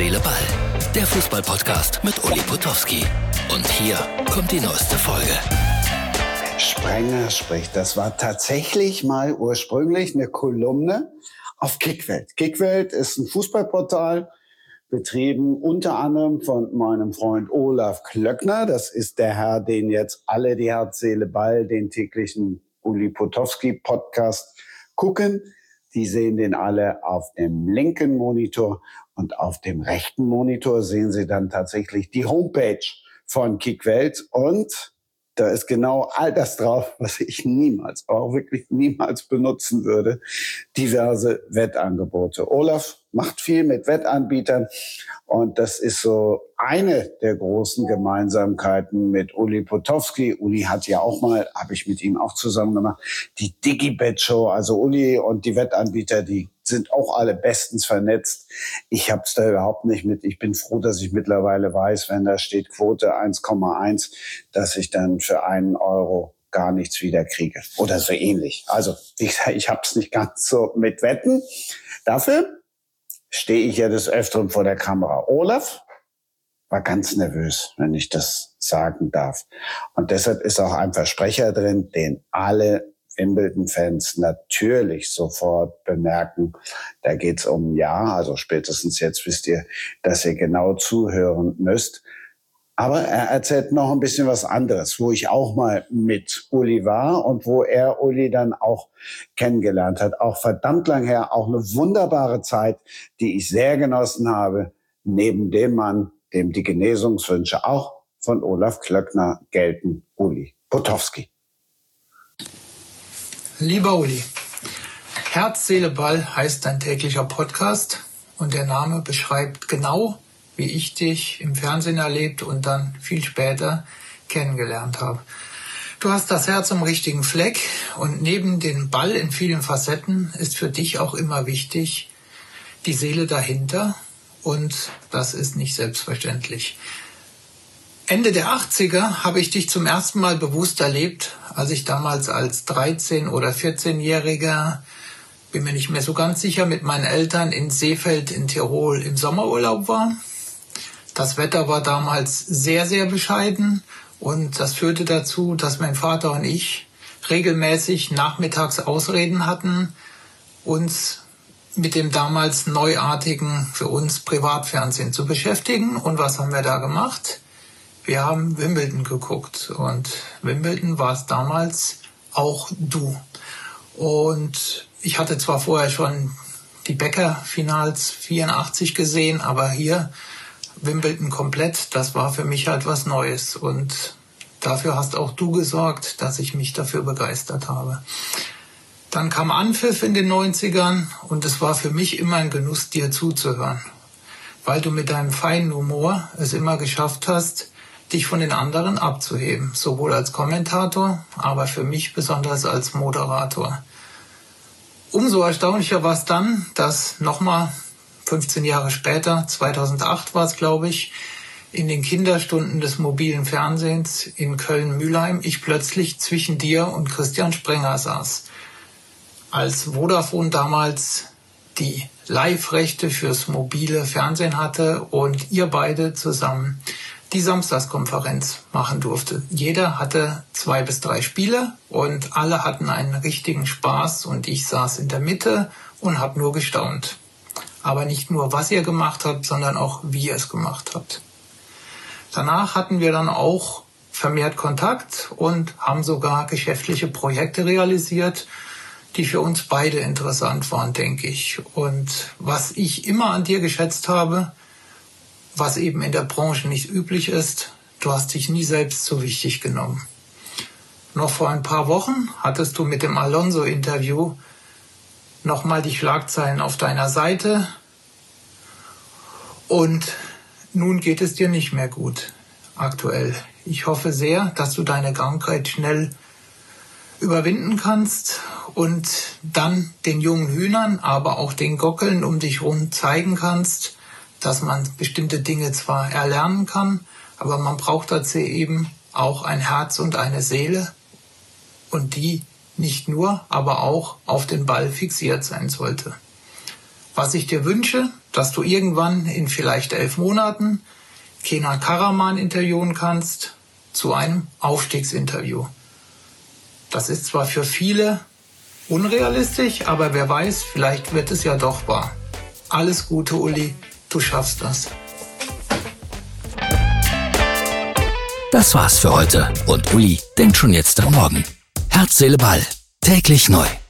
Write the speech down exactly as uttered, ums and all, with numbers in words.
Seele, Ball. Der Fußball-Podcast mit Uli Potowski. Und hier kommt die neueste Folge. Sprenger spricht. Das war tatsächlich mal ursprünglich eine Kolumne auf Kickwelt. Kickwelt ist ein Fußballportal, betrieben unter anderem von meinem Freund Olaf Klöckner. Das ist der Herr, den jetzt alle, die Herz, Seele, Ball, den täglichen Uli Potowski Podcast gucken. Die sehen den alle auf dem linken Monitor und auf dem rechten Monitor sehen sie dann tatsächlich die Homepage von Kickwelt und da ist genau all das drauf, was ich niemals, auch wirklich niemals benutzen würde. Diverse Wettangebote. Olaf macht viel mit Wettanbietern und das ist so eine der großen Gemeinsamkeiten mit Uli Potowski. Uli hat ja auch mal, habe ich mit ihm auch zusammen gemacht, die Digibet-Show. Also Uli und die Wettanbieter, die sind auch alle bestens vernetzt. Ich habe es da überhaupt nicht mit. Ich bin froh, dass ich mittlerweile weiß, wenn da steht Quote eins Komma eins, dass ich dann für einen Euro gar nichts wieder kriege oder so ähnlich. Also ich, ich habe es nicht ganz so mit Wetten. Dafür stehe ich ja des Öfteren vor der Kamera. Olaf war ganz nervös, wenn ich das sagen darf. Und deshalb ist auch ein Versprecher drin, den alle Wimbledon-Fans natürlich sofort bemerken. Da geht's um ein Jahr, also spätestens jetzt wisst ihr, dass ihr genau zuhören müsst. Aber er erzählt noch ein bisschen was anderes, wo ich auch mal mit Uli war und wo er Uli dann auch kennengelernt hat. Auch verdammt lang her, auch eine wunderbare Zeit, die ich sehr genossen habe, neben dem Mann, dem die Genesungswünsche auch von Olaf Klöckner gelten, Uli Potowski. Lieber Uli, Herz, Seele, Ball heißt dein täglicher Podcast und der Name beschreibt genau, wie ich dich im Fernsehen erlebt und dann viel später kennengelernt habe. Du hast das Herz am richtigen Fleck und neben dem Ball in vielen Facetten ist für dich auch immer wichtig die Seele dahinter und das ist nicht selbstverständlich. Ende der achtziger habe ich dich zum ersten Mal bewusst erlebt, als ich damals als dreizehn- oder vierzehnjähriger, bin mir nicht mehr so ganz sicher, mit meinen Eltern in Seefeld in Tirol im Sommerurlaub war. Das Wetter war damals sehr, sehr bescheiden und das führte dazu, dass mein Vater und ich regelmäßig nachmittags Ausreden hatten, uns mit dem damals neuartigen, für uns Privatfernsehen zu beschäftigen. Und was haben wir da gemacht? Wir haben Wimbledon geguckt und Wimbledon war es damals auch du. Und ich hatte zwar vorher schon die Becker-Finals vierundachtzig gesehen, aber hier Wimbledon komplett, das war für mich halt was Neues. Und dafür hast auch du gesorgt, dass ich mich dafür begeistert habe. Dann kam Anpfiff in den neunzigern und es war für mich immer ein Genuss, dir zuzuhören, weil du mit deinem feinen Humor es immer geschafft hast, dich von den anderen abzuheben, sowohl als Kommentator, aber für mich besonders als Moderator. Umso erstaunlicher war es dann, dass nochmal fünfzehn Jahre später, zweitausendacht war es, glaube ich, in den Kinderstunden des mobilen Fernsehens in Köln-Mülheim ich plötzlich zwischen dir und Christian Sprenger saß. Als Vodafone damals die Live-Rechte fürs mobile Fernsehen hatte und ihr beide zusammen die Samstagskonferenz machen durfte. Jeder hatte zwei bis drei Spiele und alle hatten einen richtigen Spaß und ich saß in der Mitte und habe nur gestaunt. Aber nicht nur, was ihr gemacht habt, sondern auch, wie ihr es gemacht habt. Danach hatten wir dann auch vermehrt Kontakt und haben sogar geschäftliche Projekte realisiert, die für uns beide interessant waren, denke ich. Und was ich immer an dir geschätzt habe, was eben in der Branche nicht üblich ist, du hast dich nie selbst so wichtig genommen. Noch vor ein paar Wochen hattest du mit dem Alonso-Interview nochmal die Schlagzeilen auf deiner Seite und nun geht es dir nicht mehr gut, aktuell. Ich hoffe sehr, dass du deine Krankheit schnell überwinden kannst und dann den jungen Hühnern, aber auch den Gockeln um dich herum zeigen kannst, dass man bestimmte Dinge zwar erlernen kann, aber man braucht dazu eben auch ein Herz und eine Seele und die nicht nur, aber auch auf den Ball fixiert sein sollte. Was ich dir wünsche, dass du irgendwann in vielleicht elf Monaten Kenan Karaman interviewen kannst zu einem Aufstiegsinterview. Das ist zwar für viele unrealistisch, aber wer weiß, vielleicht wird es ja doch wahr. Alles Gute, Uli, du schaffst das. Das war's für heute und Uli denkt schon jetzt am Morgen. Herz, Seele, Ball. Täglich neu.